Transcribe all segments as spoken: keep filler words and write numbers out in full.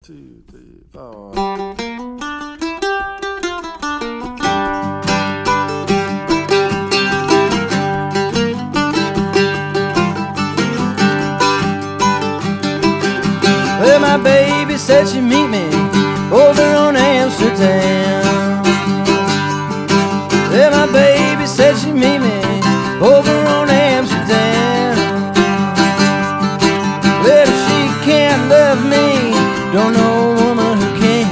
Two, three, four. Well, my baby said she'd meet me over on Amsterdam. Well, my baby said she'd meet me over on Amsterdam. Well, if she can't love me, don't know a woman who can.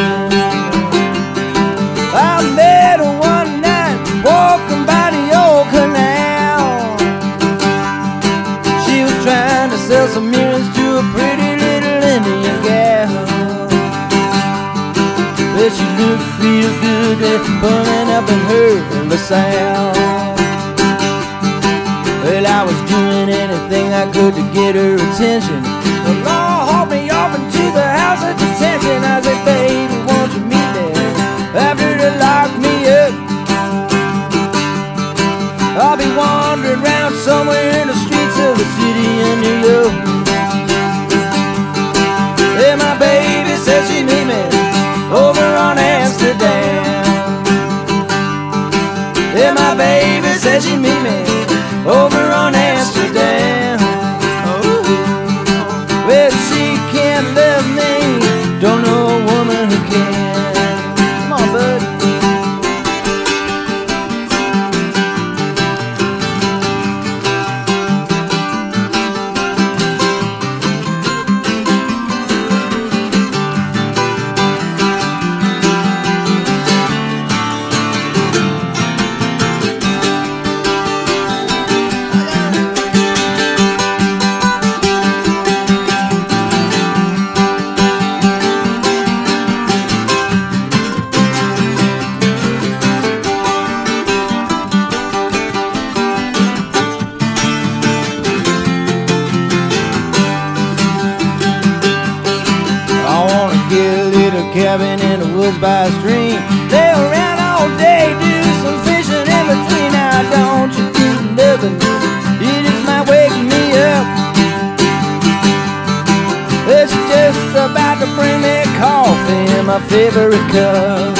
I met her one night walking by the old canal. She was trying to sell some mirrors to a pretty little Indian gal. But she looked real good at pulling up in her LaSalle. Well, I was doing anything I could to get her attention. The law hauled me off into the house of detention. I said, baby, won't you meet me after they lock me up? I'll be wandering around somewhere in the streets of the city of New York. Yeah, my baby said she'd meet me over on Amsterdam. Yeah, my baby said she'd meet me over on Amsterdam. Well, she can't love me, don't know a woman who can. Come on, bud. Cabin in the woods by a stream, lay around all day, do some fishing in between. Now don't you do nothing, you just might wake me up. It's just about to bring me coffee in my favorite cup.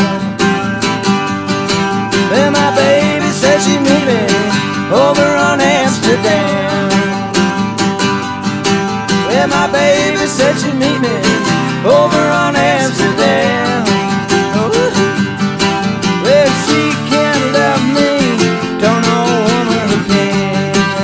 Then my baby said she'd meet me over on Amsterdam. Then my baby said she'd meet me over on Amsterdam. Well, she can't love me, don't know a woman who can.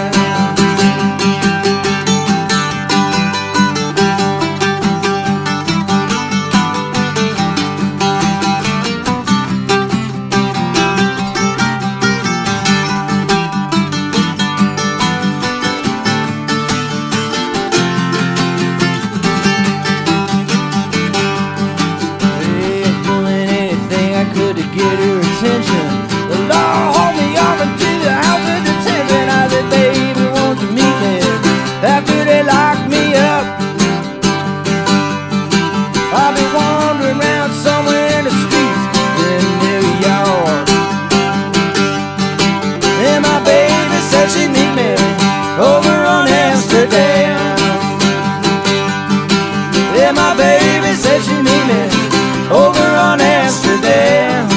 Get her attention. The law hauled me off into the house of detention. I said, baby, won't you meet me after they lock me up? I'll be wandering around somewhere in the streets in New York. And my baby said she'd meet me over on Amsterdam. Yeah, my baby said she'd meet me over on Amsterdam.